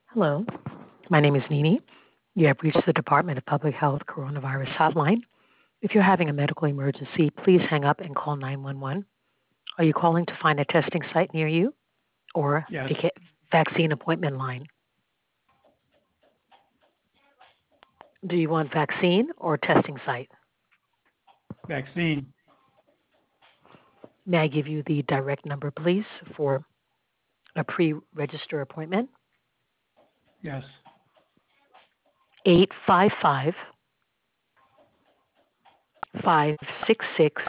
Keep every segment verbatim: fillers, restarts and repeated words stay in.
Hello, my name is Nini. You have reached the Department of Public Health Coronavirus Hotline. If you're having a medical emergency, please hang up and call nine one one. Are you calling to find a testing site near you or Yes, a ca- vaccine appointment line? Do you want vaccine or testing site? vaccine. May I give you the direct number, please, for a pre-register appointment? Yes. Eight five five, five six six,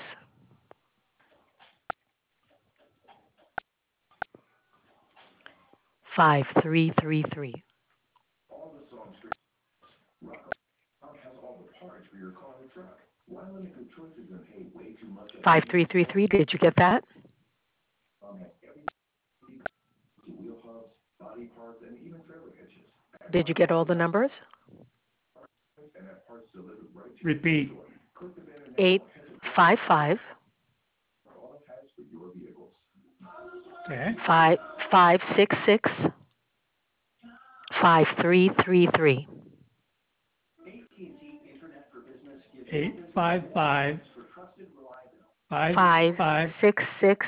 five three three three. five three three three, did you get that? Did you get all the numbers? Repeat. Eight five five Okay. five five six six five three three three. Eight five five five Five five six six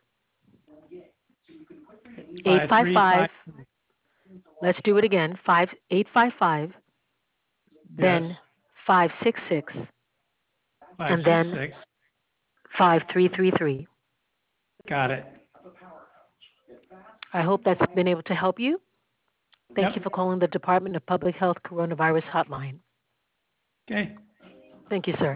eight five five three five. five. Let's do it again. Five eight five five, Yes. then five six six, Five and six then six. five three three three. Got it. I hope that's been able to help you. Thank you Yep. for calling the Department of Public Health Coronavirus Hotline. Okay. Thank you, sir.